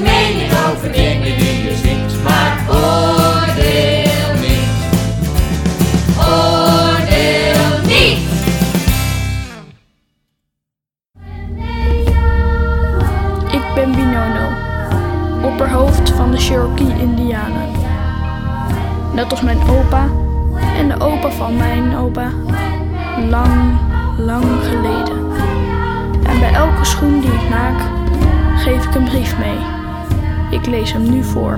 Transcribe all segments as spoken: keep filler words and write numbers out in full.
mening over dingen die je ziet, maar oordeel niet. Oordeel niet. Ik ben Binono, opperhoofd van de Cherokee-Indianen. Net als mijn opa en de opa van mijn opa, lang, lang geleden. En bij elke schoen die ik maak, geef ik een brief mee. Ik lees hem nu voor.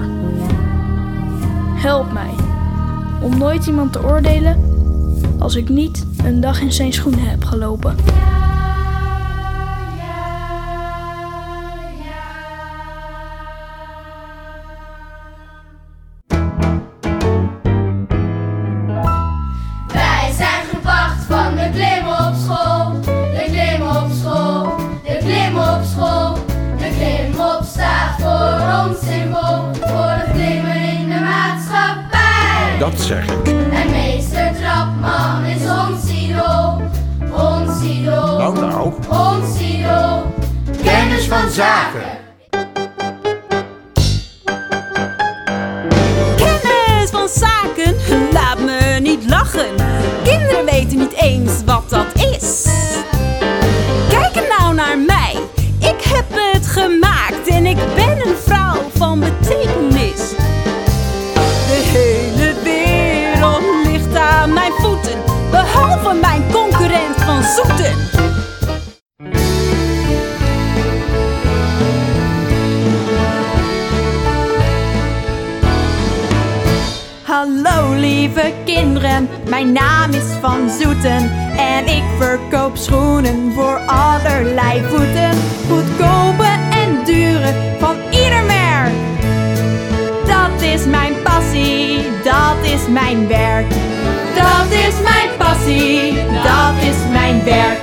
Help mij, om nooit iemand te oordelen als ik niet een dag in zijn schoenen heb gelopen. Wij zijn gebracht van de klim op school, de klim op school, de klim op school. De klim op staat voor ons symbool, voor het klimmen in de maatschappij. Dat zeg ik. En meester Trapman is ons idool, ons idool, Nou, nou. ons idool. Kennis van zaken. Kennis van zaken, laat me niet lachen. Kinderen weten niet eens wat dat is. Kijk nou naar mij, ik heb het gemaakt en ik ben een vrouw van betekenis. De hele wereld ligt aan mijn voeten, behalve mijn concurrent van Zoeten. Hallo lieve kinderen, mijn naam is Van Zoeten en ik verkoop schoenen voor allerlei voeten. Goedkope en dure van ieder merk. Dat is mijn passie, dat is mijn werk. Dat is mijn passie, dat is mijn werk.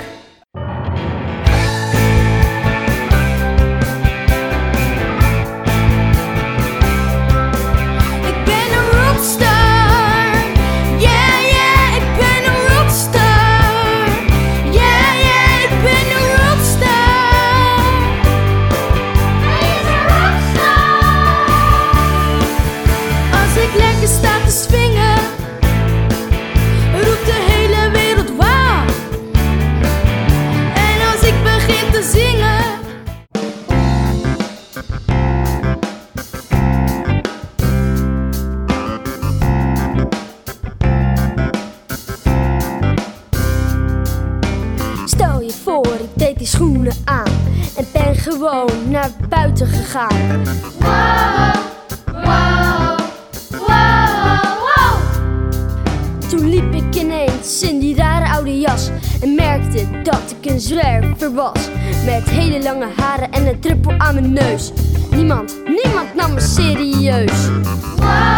Ik ben een rockstar, yeah yeah, ik ben een rockstar, yeah yeah, ik ben een rockstar. Hij is een rockstar. Als ik lekker sta te swingen, roept de hele wereld wauw. En als ik begin te zingen, Stel je voor, ik deed die schoenen aan en ben gewoon naar buiten gegaan. wow, wow, wow, wow. Toen liep ik ineens in die rare oude jas en merkte dat ik een zwerver was. Met hele lange haren en een druppel aan mijn neus. Niemand, niemand nam me serieus. Wow.